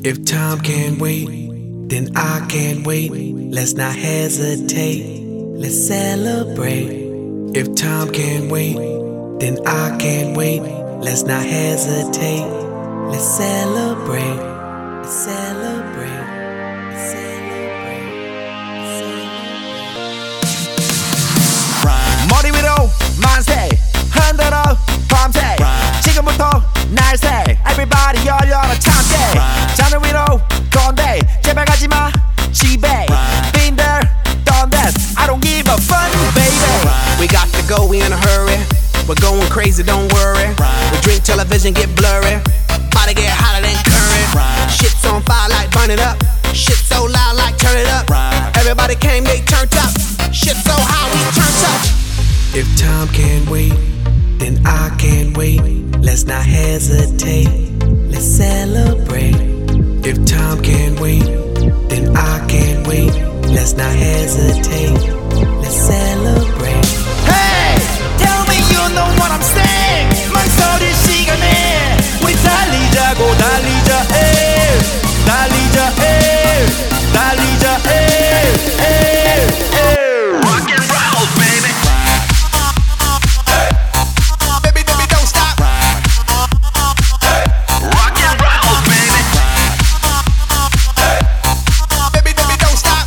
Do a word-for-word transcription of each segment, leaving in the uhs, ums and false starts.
If time can't wait, then I can't wait. Let's not hesitate, let's celebrate. If time can't wait, then I can't wait. Let's not hesitate, let's celebrate, let's celebrate, let's celebrate, let's celebrate. 머리 위로 만세 흔들어 밤새 지금부터 날새 Everybody 열려라 참새 자늘 위로 건데 제발 가지마 집에 Been there, done that I don't give a fuck baby. We got to go, we in a hurry. We're going crazy, don't worry. We drink till our vision get blurry. Body get hotter than current. Shit's on fire like burn it up. Shit so loud like turn it up. Everybody came, they turned up. Shit so high, we turned up. If time can't wait, then I can't wait. Let's not hesitate, let's celebrate. If time can't wait, then I can't wait. Let's not hesitate, let's celebrate. Hey, tell me you know what I'm saying. 망설일 시간에 우리 달리자고 달리자 에 달리자 에 달리자 에 에 에 Rock and roll baby. Baby baby don't stop. Rock and roll baby. Baby baby don't stop.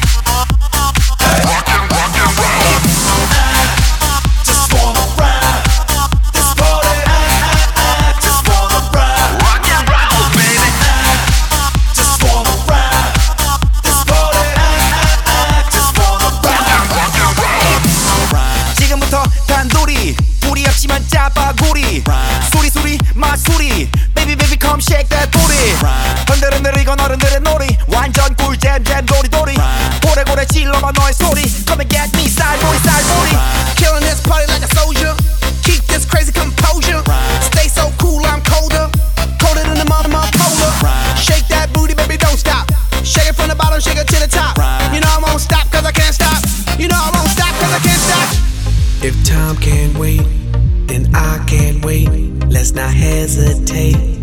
Rock and rock and roll. Just wanna ride this party. Just wanna ride. Rock and roll baby. Just wanna ride this party. Just wanna ride. Rock and roll. 지금부터 단둘이 우리 없지만 짜파구리 소리 소리 마소리 Baby baby come shake that booty 흔들 흔들 이건 어른들의 놀이 완전 꿀잼 잼 도리도리 고래고래 질러봐 너의 소리 Come and get me 쌀보리 쌀보리 Killing this party like a soldier. Keep this crazy composure. Stay so cool, I'm colder. Colder than the bottom of polar. Shake that booty, baby, don't stop. Shake it from the bottom, shake it to the top. You know I won't stop, cause I can't stop. You know I won't stop, cause I can't stop. If time can't wait, then I can't wait. Let's not hesitate,